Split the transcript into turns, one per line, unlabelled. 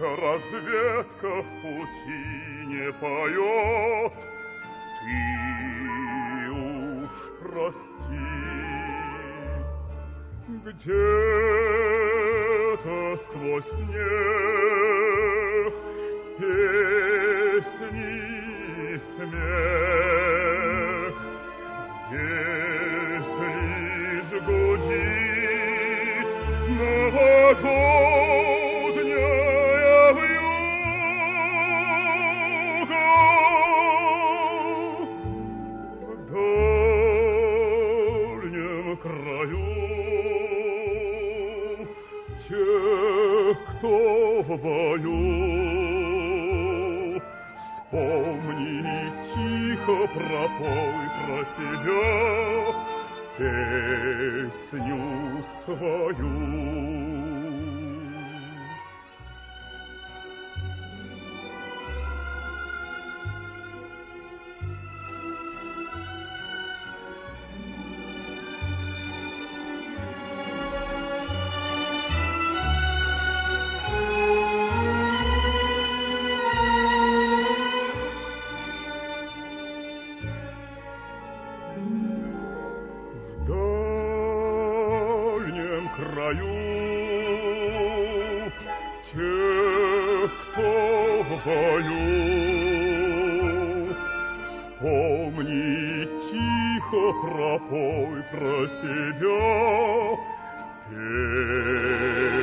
разведка в пути не поет, ты уж прости. Где-то сквозь снег песни и смех, здесь лишь гудит новогодняя вьюга. В дальнем краю тех, кто в бою, вспомни, тихо пропой про себя песню свою. Краю тех, кто в бою, вспомни, тихо пропой про себя